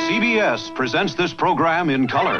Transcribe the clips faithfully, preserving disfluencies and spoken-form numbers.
C B S presents this program in color.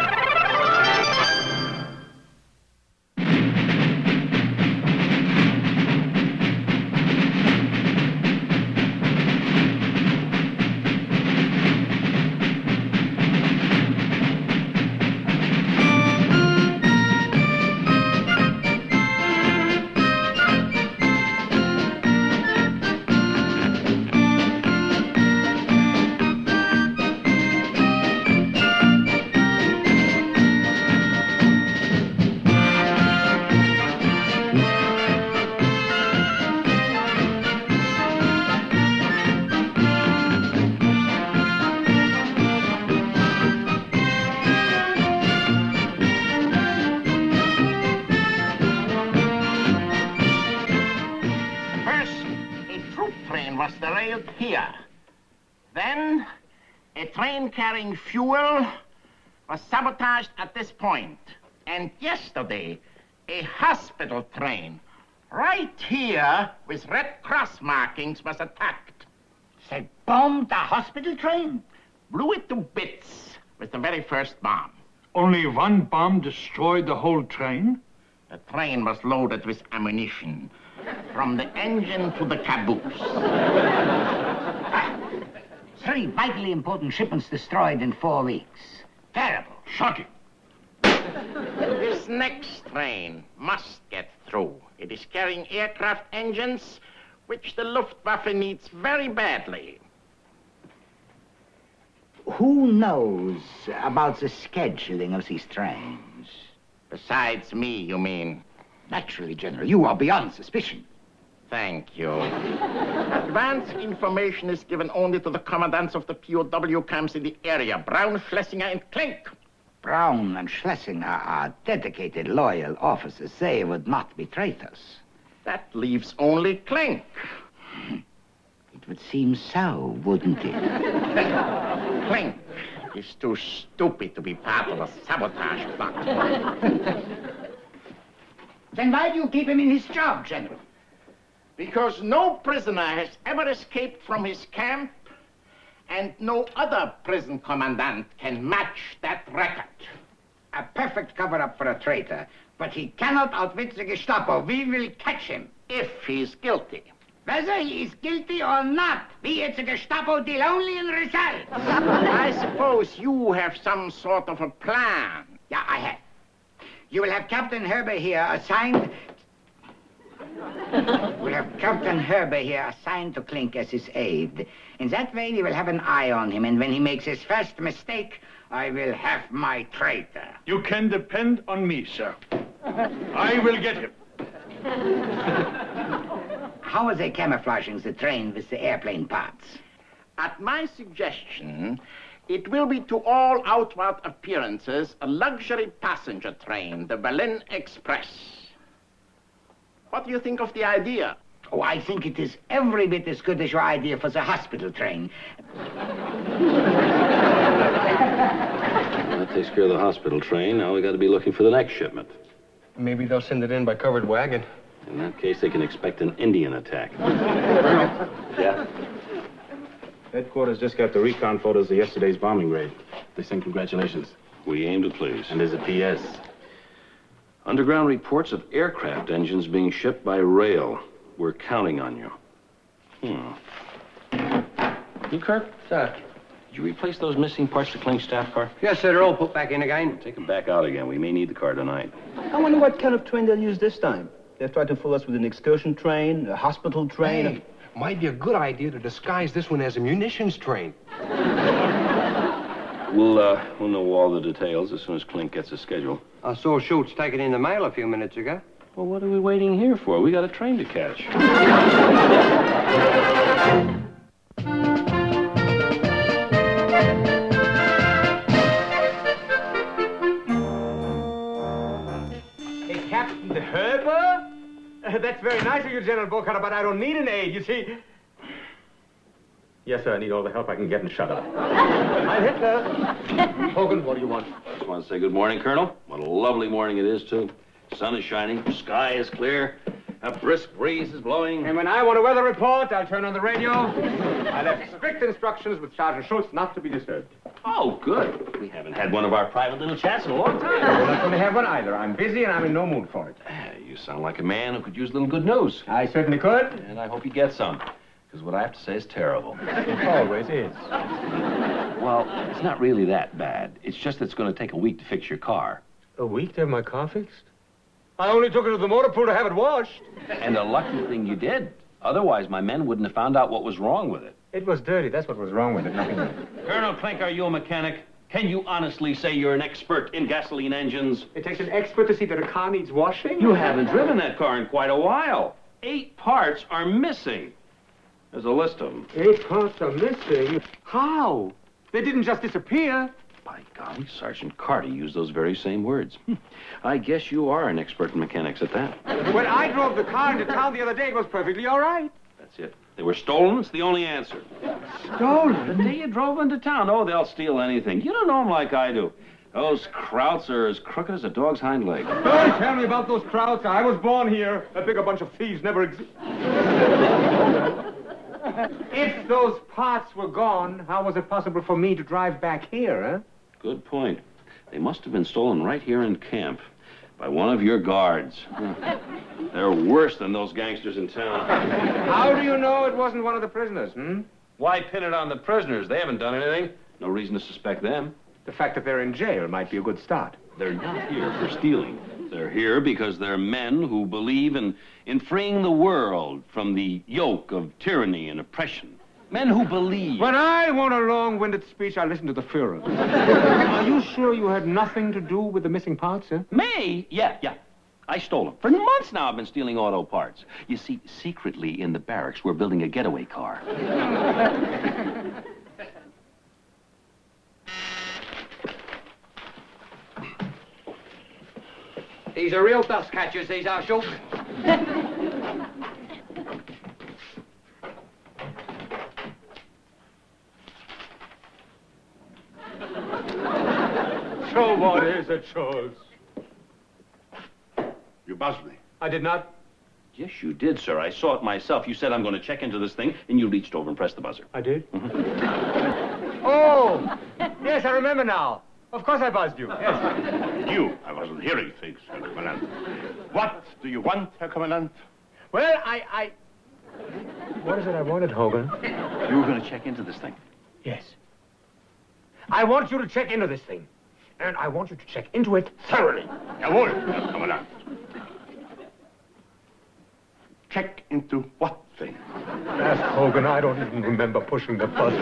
Was derailed here. Then, a train carrying fuel was sabotaged at this point. And yesterday, a hospital train right here with Red Cross markings was attacked. They bombed the hospital train? Blew it to bits with the very first bomb. Only one bomb destroyed the whole train? The train was loaded with ammunition. From the engine to the caboose. Ah, three vitally important shipments destroyed in four weeks. Terrible. Shocking. This next train must get through. It is carrying aircraft engines, which the Luftwaffe needs very badly. Who knows about the scheduling of these trains? Besides me, you mean? Naturally, General. You are beyond suspicion. Thank you. Advance information is given only to the commandants of the P O W camps in the area, Brown, Schlesinger, and Klink. Brown and Schlesinger are dedicated, loyal officers. They would not betray us. That leaves only Klink. It would seem so, wouldn't it? Klink is too stupid to be part of a sabotage plot. Then why do you keep him in his job, General? Because no prisoner has ever escaped from his camp, and no other prison commandant can match that record. A perfect cover-up for a traitor, but he cannot outwit the Gestapo. We will catch him. If he's guilty. Whether he is guilty or not, we at the Gestapo deal only in results. I suppose you have some sort of a plan. Yeah, I have. You will have Captain Herber here assigned... We'll have Captain Herber here assigned to Klink as his aide. In that way, he will have an eye on him, and when he makes his first mistake, I will have my traitor. You can depend on me, sir. I will get him. How are they camouflaging the train with the airplane parts? At my suggestion, it will be to all outward appearances a luxury passenger train, the Berlin Express. What do you think of the idea? Oh, I think it is every bit as good as your idea for the hospital train. That takes care of the hospital train. Now we got to be looking for the next shipment. Maybe they'll send it in by covered wagon. In that case, they can expect an Indian attack. Yeah? Headquarters just got the recon photos of yesterday's bombing raid. They send congratulations. We aim to please. And there's a P S. Underground reports of aircraft engines being shipped by rail. We're counting on you. Hmm. You, Kirk? Sir? Did you replace those missing parts to Klink's staff car? Yes, sir. They're all put back in again. Take them back out again. We may need the car tonight. I wonder what kind of train they'll use this time. They've tried to fool us with an excursion train, a hospital train. Hey, might be a good idea to disguise this one as a munitions train. We'll, uh, we'll know all the details as soon as Klink gets a schedule. I saw Schultz take it in the mail a few minutes ago. Well, what are we waiting here for? We got a train to catch. Hey, Captain Herber? Uh, that's very nice of you, General Burkhardt, but I don't need an aide, you see. Yes, sir. I need all the help I can get and shut up. Heil Hitler. Hogan, what do you want? Just want to say good morning, Colonel. What a lovely morning it is, too. Sun is shining, sky is clear, a brisk breeze is blowing. And when I want a weather report, I'll turn on the radio. I left strict instructions with Sergeant Schultz not to be disturbed. Oh, good. We haven't had one of our private little chats in a long time. We're not going to have one either. I'm busy and I'm in no mood for it. Ah, you sound like a man who could use a little good news. I certainly could. And I hope you get some, because what I have to say is terrible. It always is. Well, it's not really that bad. It's just that it's going to take a week to fix your car. A week to have my car fixed? I only took it to the motor pool to have it washed. And a lucky thing you did. Otherwise, my men wouldn't have found out what was wrong with it. It was dirty. That's what was wrong with it, nothing else. Colonel Klink, are you a mechanic? Can you honestly say you're an expert in gasoline engines? It takes an expert to see that a car needs washing? You haven't driven that car in quite a while. Eight parts are missing. There's a list of them. Eight parts are missing? How? They didn't just disappear. By golly, Sergeant Carty used those very same words. I guess you are an expert in mechanics at that. When I drove the car into town the other day, it was perfectly all right. That's it. They were stolen. It's the only answer. Stolen? The day you drove into town. Oh, they'll steal anything. You don't know them like I do. Those Krauts are as crooked as a dog's hind leg. Don't tell me about those Krauts. I was born here. That big a bunch of thieves never existed. If those parts were gone, how was it possible for me to drive back here, huh? Good point. They must have been stolen right here in camp by one of your guards. They're worse than those gangsters in town. How do you know it wasn't one of the prisoners, hmm? Why pin it on the prisoners? They haven't done anything. No reason to suspect them. The fact that they're in jail might be a good start. They're not here for stealing. They're here because they're men who believe in, in freeing the world from the yoke of tyranny and oppression. Men who believe... When I want a long-winded speech, I listen to the Führer. Are you sure you had nothing to do with the missing parts, sir? Me? Yeah, yeah. I stole them. For months now, I've been stealing auto parts. You see, secretly in the barracks, we're building a getaway car. These are real dust catchers, these are, Schultz. So what is it, Schultz? You buzzed me. I did not. Yes, you did, sir. I saw it myself. You said, I'm going to check into this thing, and you reached over and pressed the buzzer. I did? Mm-hmm. Oh! Yes, I remember now. Of course I buzzed you. Yes. You? I wasn't hearing things, Herr Commandant. What do you want, Herr Commandant? Well, I, I... What is it I wanted, Hogan? You were going to check into this thing. Yes. I want you to check into this thing. And I want you to check into it thoroughly. Jawohl, Herr Commandant. Check into what thing? Ask Hogan. I don't even remember pushing the buzzer.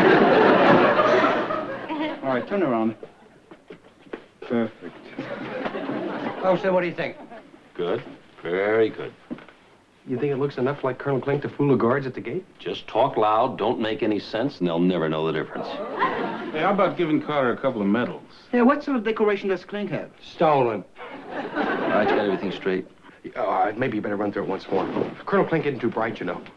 All right, turn around. Perfect. Oh, sir, what do you think? Good. Very good. You think it looks enough like Colonel Klink to fool the guards at the gate? Just talk loud, don't make any sense, and they'll never know the difference. Hey, how about giving Carter a couple of medals? Yeah, what sort of decoration does Klink have? Stolen. All right, you got everything straight? Uh, maybe you better run through it once more. Colonel Klink isn't too bright, you know.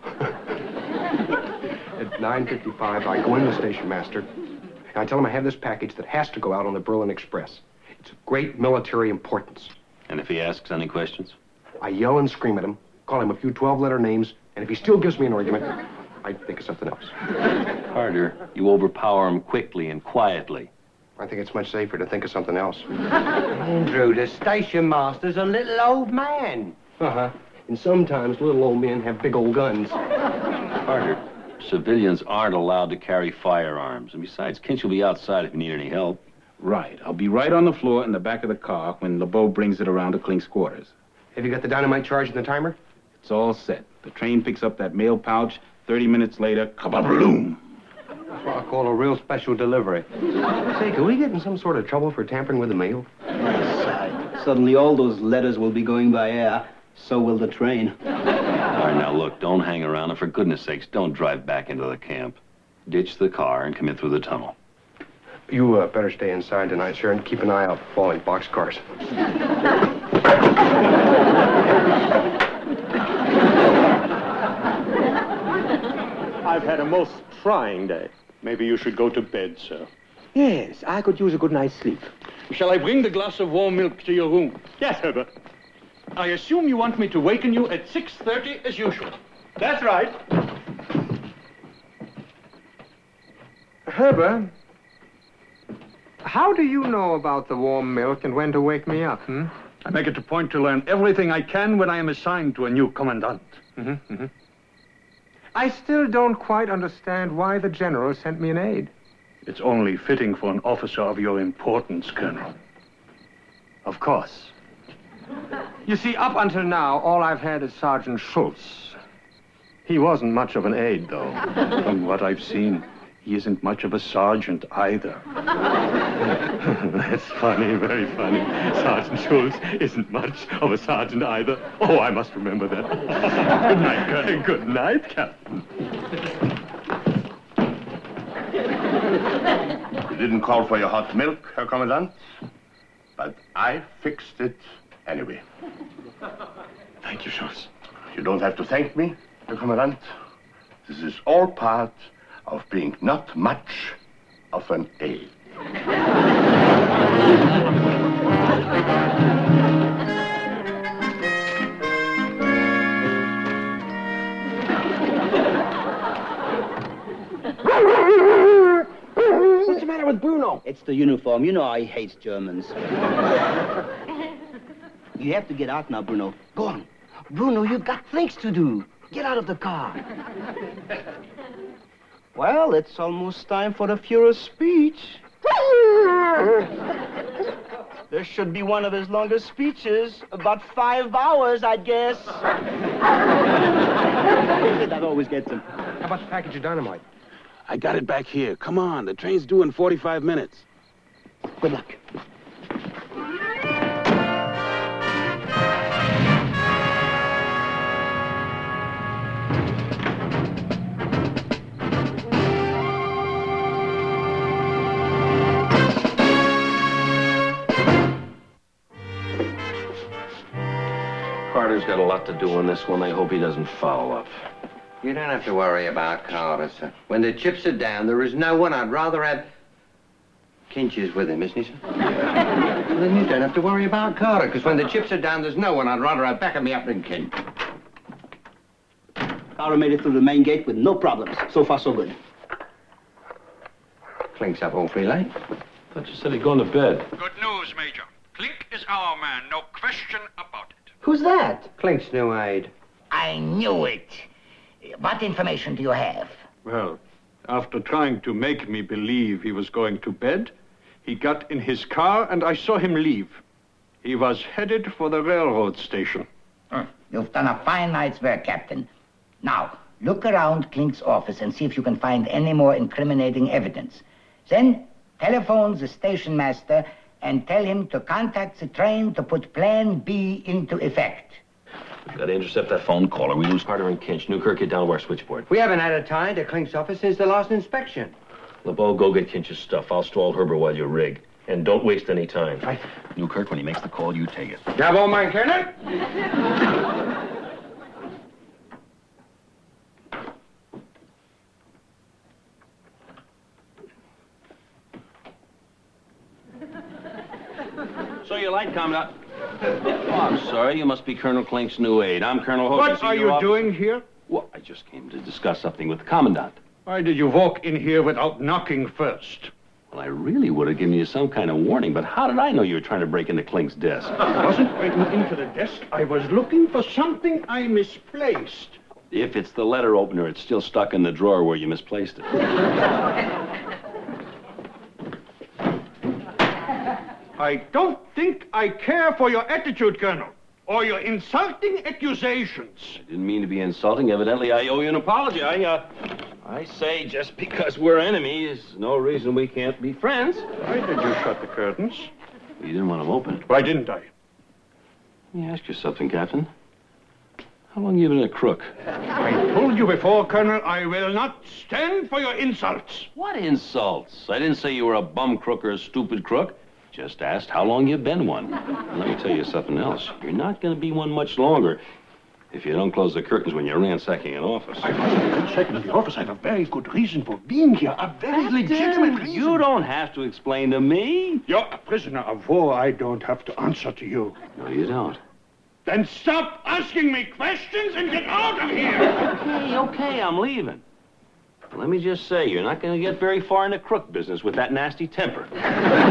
At nine fifty-five, I go in the station master, and I tell him I have this package that has to go out on the Berlin Express. It's of great military importance. And if he asks any questions? I yell and scream at him, call him a few twelve-letter names, and if he still gives me an argument, I think of something else. Carter, you overpower him quickly and quietly. I think it's much safer to think of something else. Andrew, the station master's a little old man. Uh-huh. And sometimes little old men have big old guns. Carter, civilians aren't allowed to carry firearms. And besides, Kinch will be outside if you need any help. Right. I'll be right on the floor in the back of the car when LeBeau brings it around to Klink's quarters. Have you got the dynamite charge and the timer? It's all set. The train picks up that mail pouch. Thirty minutes later, kabaloom! That's what I call a real special delivery. Say, can we get in some sort of trouble for tampering with the mail? Suddenly all those letters will be going by air. So will the train. All right, now look, don't hang around, and for goodness sakes, don't drive back into the camp. Ditch the car and come in through the tunnel. You uh, better stay inside tonight, sir, and keep an eye out for falling boxcars. I've had a most trying day. Maybe you should go to bed, sir. Yes, I could use a good night's sleep. Shall I bring the glass of warm milk to your room? Yes, Herbert. I assume you want me to waken you at six thirty as usual. That's right. Herbert, how do you know about the warm milk and when to wake me up, hmm? I make it a point to learn everything I can when I am assigned to a new commandant. Mm-hmm, mm-hmm. I still don't quite understand why the general sent me an aide. It's only fitting for an officer of your importance, Colonel. Of course. You see, up until now, all I've had is Sergeant Schultz. He wasn't much of an aide, though. From what I've seen, he isn't much of a sergeant either. That's funny, very funny. Sergeant Schultz isn't much of a sergeant either. Oh, I must remember that. Good night, Colonel. Good night, Captain. You didn't call for your hot milk, Herr Commandant, but I fixed it anyway. Thank you, Schultz. You don't have to thank me, Herr Commandant. This is all part of being not much of an aide. What's the matter with Bruno? It's the uniform. You know I hate Germans. You have to get out now, Bruno. Go on. Bruno, you've got things to do. Get out of the car. Well, it's almost time for the Fuhrer's speech. This should be one of his longest speeches. About five hours, I guess. That always gets him. How about the package of dynamite? I got it back here. Come on, the train's due in forty-five minutes. Good luck. Carter's got a lot to do on this one. I hope he doesn't foul up. You don't have to worry about Carter, sir. When the chips are down, there is no one I'd rather have... Kinch is with him, isn't he, sir? Yeah. Well, then you don't have to worry about Carter, because when the chips are down, there's no one I'd rather have backing me up than Kinch. Carter made it through the main gate with no problems. So far, so good. Clink's up awfully late. Thought you said he'd gone to bed. Good news, Major. Clink is our man. No question about it. Who's that? Clink's new aide. I knew it. What information do you have? Well, after trying to make me believe he was going to bed, he got in his car and I saw him leave. He was headed for the railroad station. Hmm. You've done a fine night's work, Captain. Now, look around Klink's office and see if you can find any more incriminating evidence. Then, telephone the station master and tell him to contact the train to put Plan B into effect. We've got to intercept that phone caller. We lose Carter and Kinch. Newkirk, get down to our switchboard. We haven't had a tie to Klink's office since the last inspection. LeBeau, go get Kinch's stuff. I'll stall Herbert while you rig. And don't waste any time. Right. Newkirk, when he makes the call, you take it. Bravo, mein Colonel. So you like, Commandant? Oh, I'm sorry. You must be Colonel Klink's new aide. I'm Colonel Hogan. What are you officer. doing here? Well, I just came to discuss something with the Commandant. Why did you walk in here without knocking first? Well, I really would have given you some kind of warning, but how did I know you were trying to break into Klink's desk? I wasn't breaking into the desk. I was looking for something I misplaced. If it's the letter opener, it's still stuck in the drawer where you misplaced it. I don't think I care for your attitude, Colonel, or your insulting accusations. I didn't mean to be insulting. Evidently, I owe you an apology. I, uh, I say just because we're enemies, no reason we can't be friends. Why did you shut the curtains? You didn't want them open. Why didn't I? Let me ask you something, Captain. How long have you been a crook? I told you before, Colonel, I will not stand for your insults. What insults? I didn't say you were a bum crook or a stupid crook. Just asked how long you've been one. And let me tell you something else. You're not going to be one much longer if you don't close the curtains when you're ransacking an office. I wasn't ransacking the office. I have a very good reason for being here. A very Captain, legitimate reason. You don't have to explain to me. You're a prisoner of war. I don't have to answer to you. No, you don't. Then stop asking me questions and get out of here. Okay, okay, I'm leaving. Let me just say, you're not going to get very far in the crook business with that nasty temper.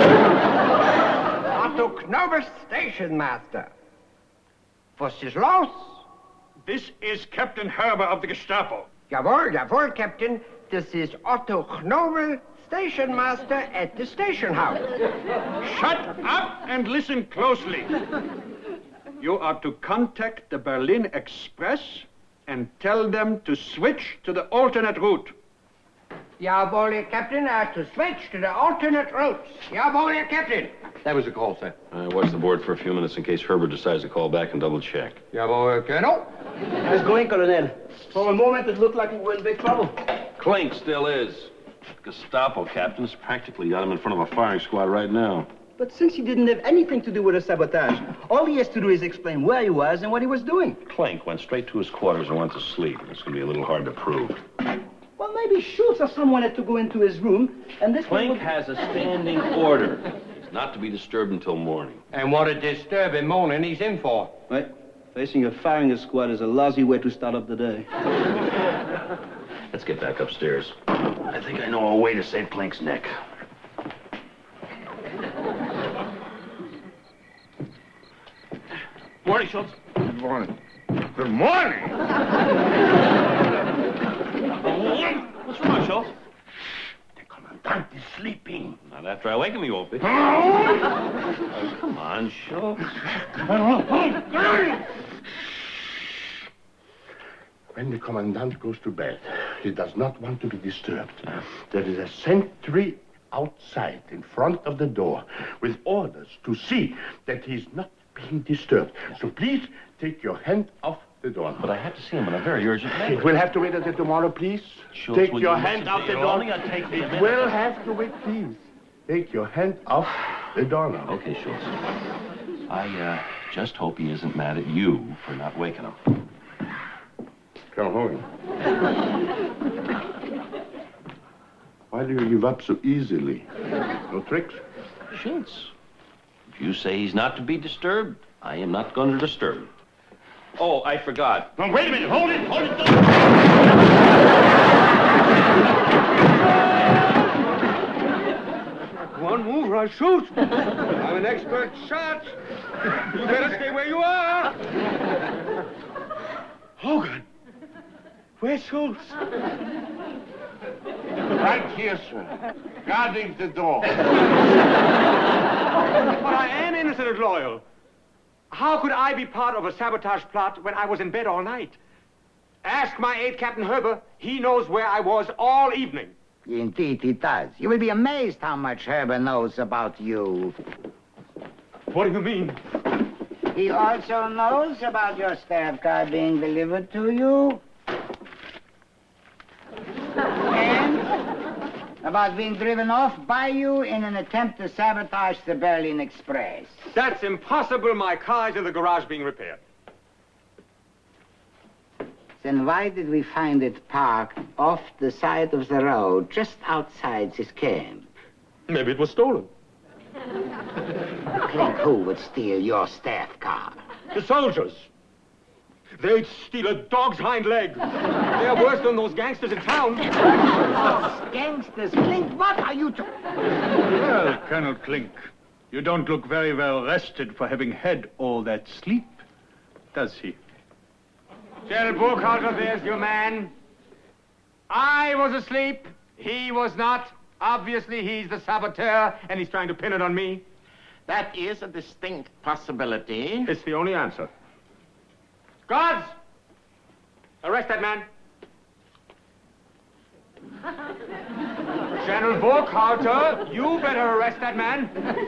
Otto Knober, Station Master. Was ist los? This is Captain Herber of the Gestapo. Jawohl, jawohl, Captain. This is Otto Knober, Station Master at the station house. Shut up and listen closely. You are to contact the Berlin Express and tell them to switch to the alternate route. Jawohl, Captain. I have to switch to the alternate routes. Jawohl, Captain. That was the call, sir. I watch the board for a few minutes in case Herbert decides to call back and double check. Jawohl, Colonel. How's it going, Colonel? For a moment, it looked like we were in big trouble. Klink still is. Gestapo captain's practically got him in front of a firing squad right now. But since he didn't have anything to do with the sabotage, all he has to do is explain where he was and what he was doing. Klink went straight to his quarters and went to sleep. It's going to be a little hard to prove. Well, maybe Schultz or someone had to go into his room, and this Klink one... has a standing order. He's not to be disturbed until morning. And what a disturbing morning he's in for. Right. Facing a firing squad is a lousy way to start up the day. Let's get back upstairs. I think I know a way to save Klink's neck. Morning, Schultz. Good morning. Good morning! What's wrong, Schultz? The commandant is sleeping. Not after I wake him, he won't be. Oh, come on, Schultz. When the commandant goes to bed, he does not want to be disturbed. There is a sentry outside in front of the door with orders to see that he's not being disturbed. So please take your hand off the door. But I have to see him in a very urgent matter. It will have to wait until tomorrow, please. Schultz, take will your you hand listen off to the me? door. Only gonna take me a It minute. will have to wait, please. Take your hand off the door now. Okay, Schultz. I, uh, just hope he isn't mad at you for not waking him. Colonel Hogan. Why do you give up so easily? No tricks? Schultz, if you say he's not to be disturbed, I am not going to disturb him. Oh, I forgot. No, wait a minute. Hold it. Hold it. One move, I shoot. I'm an expert shot. You better stay where you are. Hogan. Where's Schultz? Right here, sir. Guarding the door. But I am innocent and loyal. How could I be part of a sabotage plot when I was in bed all night? Ask my aide, Captain Herber. He knows where I was all evening. Indeed, he does. You will be amazed how much Herber knows about you. What do you mean? He also knows about your staff car being delivered to you. And about being driven off by you in an attempt to sabotage the Berlin Express. That's impossible. My car is in the garage being repaired. Then why did we find it parked off the side of the road, just outside this camp? Maybe it was stolen. Klink, who would steal your staff car? The soldiers. They'd steal a dog's hind leg. They're worse than those gangsters in town. Gangsters, Klink, what are you to... Well, Colonel Klink, you don't look very well rested for having had all that sleep, does he? General Burkhalter, there's your man. I was asleep. He was not. Obviously, he's the saboteur, and he's trying to pin it on me. That is a distinct possibility. It's the only answer. Guards! Arrest that man. General Burkhalter, you better arrest that man.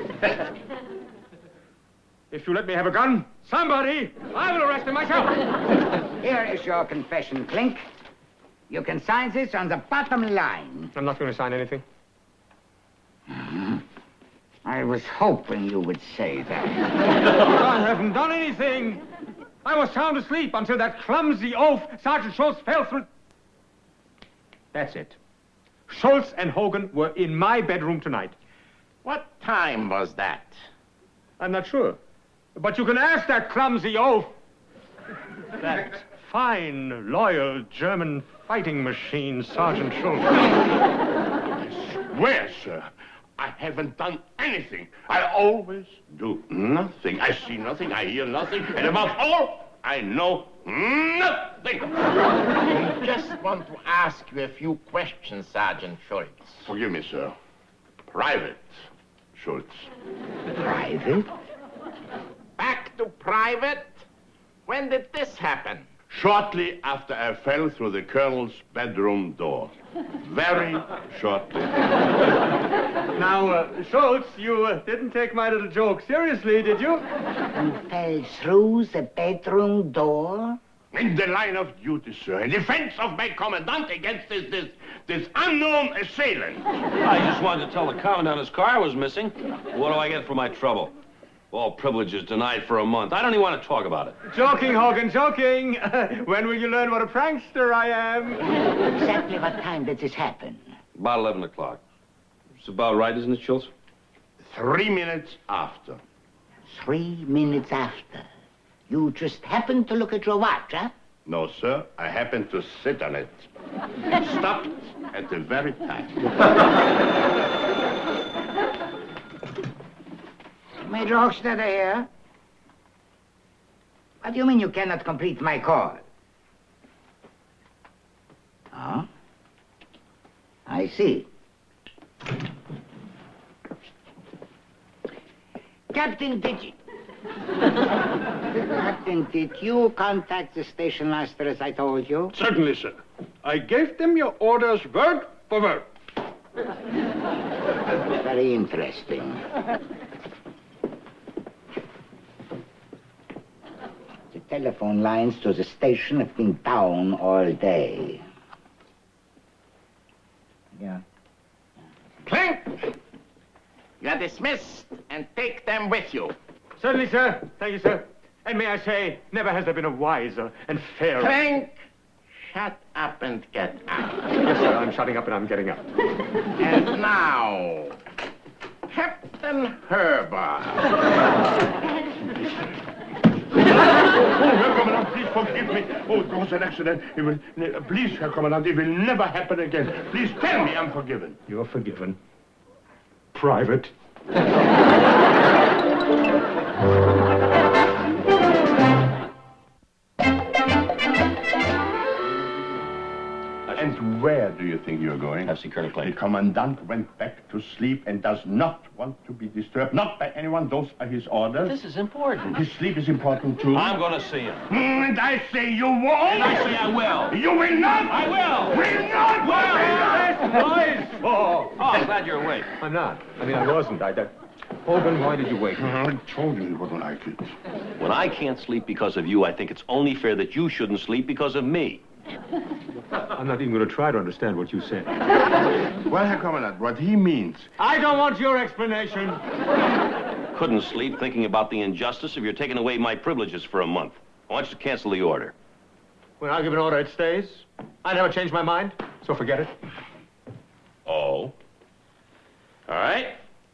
If you let me have a gun, somebody, I will arrest him myself. Here is your confession, Klink. You can sign this on the bottom line. I'm not going to sign anything. Mm-hmm. I was hoping you would say that. I haven't done anything. I was sound asleep until that clumsy oaf Sergeant Schultz fell through. That's it. Schultz and Hogan were in my bedroom tonight. What time was that? I'm not sure. But you can ask that clumsy oaf. That fine, loyal German fighting machine, Sergeant Schultz. Where, sir? I haven't done anything. I always do nothing. I see nothing, I hear nothing, and above all, I know nothing. I just want to ask you a few questions, Sergeant Schultz. Forgive me, sir. Private Schultz. Private? Back to private? When did this happen? Shortly after I fell through the colonel's bedroom door. Very shortly. Now, uh, Schultz, you uh, didn't take my little joke seriously, did you? You fell through the bedroom door? In the line of duty, sir. In defense of my commandant against this, this, this unknown assailant. I just wanted to tell the commandant his car was missing. What do I get for my trouble? All privileges denied for a month. I don't even want to talk about it. Joking, Hogan, joking. When will you learn what a prankster I am? Exactly what time did this happen? About eleven o'clock. It's about right, isn't it, Schultz? Three minutes after. Three minutes after. You just happened to look at your watch, huh? No, sir. I happened to sit on it. Stopped at the very time. Major Hochstetter here. What do you mean you cannot complete my call? Huh? I see. Captain, did you... Captain, did you contact the station master as I told you? Certainly, sir. I gave them your orders word for word. Very interesting. The telephone lines to the station have been down all day. Yeah. Clink! You're dismissed, and take them with you. Certainly, sir. Thank you, sir. And may I say, never has there been a wiser and fairer... Clink! Shut up and get out. Yes, sir, I'm shutting up and I'm getting up. And now, Captain Herbert. Oh, Herr Commandant, please forgive me. Oh, it was an accident. It will, please, Herr Commandant, it will never happen again. Please tell me I'm forgiven. You're forgiven. Private. And where do you think you're going? I've seen Colonel Clank. The commandant went back to sleep and does not want to be disturbed. Not by anyone. Those are his orders. This is important. His sleep is important, too. I'm going to see him. Mm, and I say you won't. And I say I will. You will not. I will. Will not. Well, boys. Oh, oh, I'm glad you're awake. I'm not. I mean, I wasn't. I... That... Hogan, why did you wake me? I told you you wouldn't like it. When I can't sleep because of you, I think it's only fair that you shouldn't sleep because of me. I'm not even going to try to understand what you said. Well, Herr Commandant, what he means... I don't want your explanation. Couldn't sleep thinking about the injustice of your taking away my privileges for a month. I want you to cancel the order. When I give an order, it stays. I never change my mind, so forget it. Oh. All right.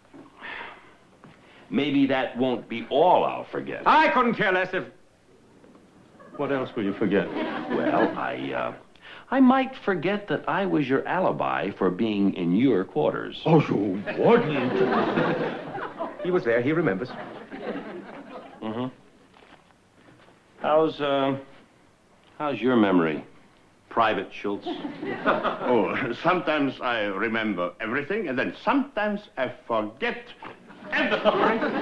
Maybe that won't be all I'll forget. I couldn't care less if... What else will you forget? Well, I, uh, I might forget that I was your alibi for being in your quarters. Oh, you wouldn't. He was there. He remembers. Mm-hmm. How's, uh, how's your memory, Private Schultz? Oh, sometimes I remember everything, and then sometimes I forget everything.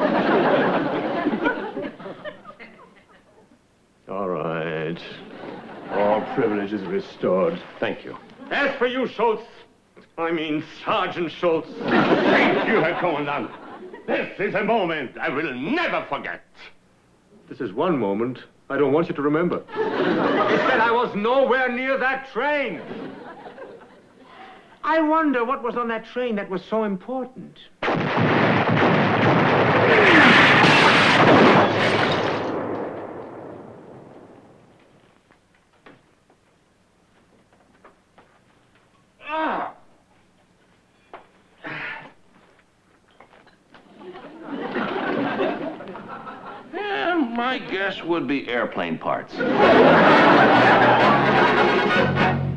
All right. All privileges restored. Thank you. As for you, Schultz, I mean Sergeant Schultz. Thank you, Herr Commandant. This is a moment I will never forget. This is one moment I don't want you to remember. It said I was nowhere near that train. I wonder what was on that train that was so important. My guess would be airplane parts.